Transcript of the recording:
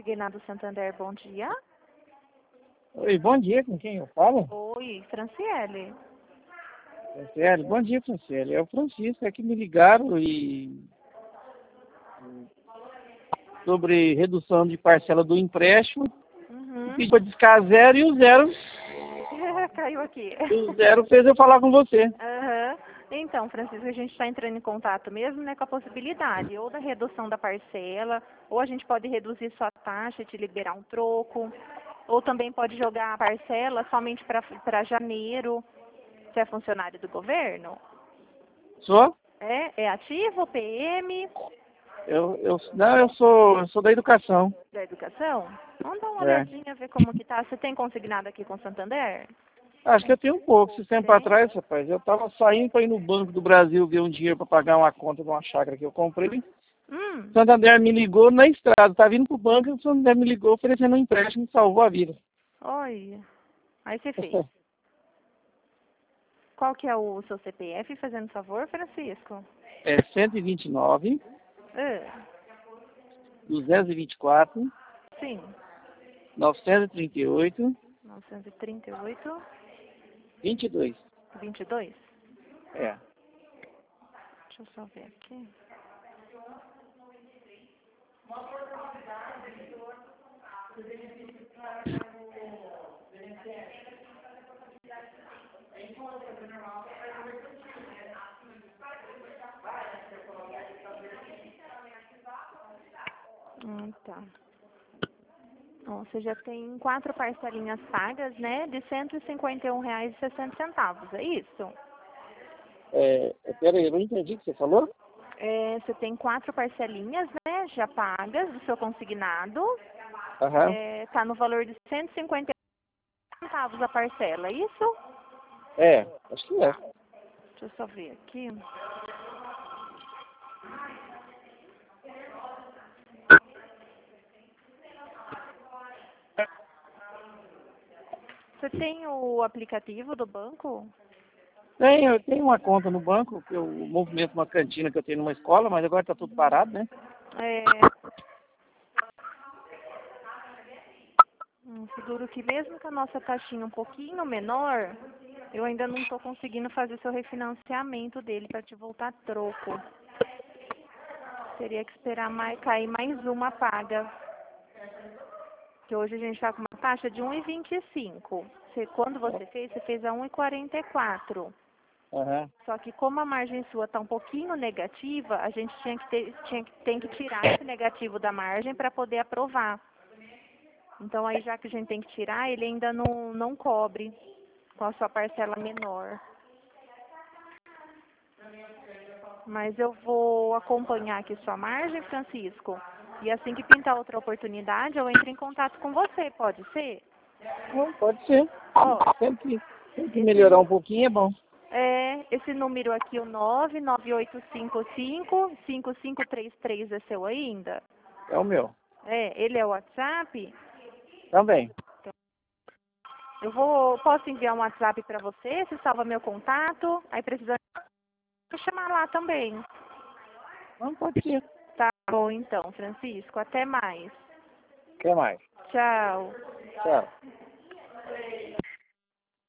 Consignado Santander, bom dia. Oi, bom dia, com quem eu falo? Oi, Franciele. Franciele, bom dia, Franciele. É o Francisco, é que me ligaram sobre redução de parcela do empréstimo, pediu para descar zero e o zero, Caiu aqui. fez eu falar com você. Aham. Então, Francisco, a gente está entrando em contato mesmo, né, com a possibilidade ou da redução da parcela, ou a gente pode reduzir sua taxa e te liberar um troco, ou também pode jogar a parcela somente para janeiro. Você é funcionário do governo? Sou? É ativo, PM, Não, eu sou da educação. da educação? Vamos dar uma É. olhadinha, ver como que tá. Você tem consignado aqui com o Santander? Acho que eu tenho um pouco. Esse tempo Tem? atrás, rapaz, eu estava saindo para ir no Banco do Brasil ver um dinheiro para pagar uma conta de uma chácara que eu comprei. O Santander me ligou na estrada, tá vindo pro banco, o Santander me ligou oferecendo um empréstimo e salvou a vida. Olha, aí você fez. Qual que é o seu CPF, fazendo favor, Francisco? É 129, Ah, 224, sim, 938, 938, 22. 22. É. Deixa eu só ver aqui. Tá. Bom, você já tem 4 parcelinhas pagas, né, de R$ 151,60, é isso? Pera aí, eu não entendi o que você falou. Você tem 4 parcelinhas, né, já pagas do seu consignado. Aham. Tá no valor de R$ 151 a parcela, é isso? Acho que é. Deixa eu só ver aqui. Você tem o aplicativo do banco? Eu tenho uma conta no banco, que eu movimento uma cantina que eu tenho numa escola, mas agora tá tudo parado, né? Seguro que mesmo com a nossa taxinha um pouquinho menor, eu ainda não estou conseguindo fazer seu refinanciamento dele para te voltar troco. Teria que esperar cair mais uma paga. Que hoje a gente está com uma taxa de 1,25. Quando você fez a 1,44. Aham. Só que como a margem sua está um pouquinho negativa, a gente tem que tirar esse negativo da margem para poder aprovar. Então aí já que a gente tem que tirar, ele ainda não cobre com a sua parcela menor. Mas eu vou acompanhar aqui sua margem, Francisco. E assim que pintar outra oportunidade, eu entro em contato com você, pode ser? Não, pode ser. Ó, Sempre melhorar um pouquinho é bom. esse número aqui, o 99855-5533 é seu ainda? É o meu. Ele é o WhatsApp? Também. Posso enviar um WhatsApp para você, você salva meu contato, aí precisa me chamar lá também. Não, pode ser. Tá bom então, Francisco, até mais. Até mais. Tchau. Tchau.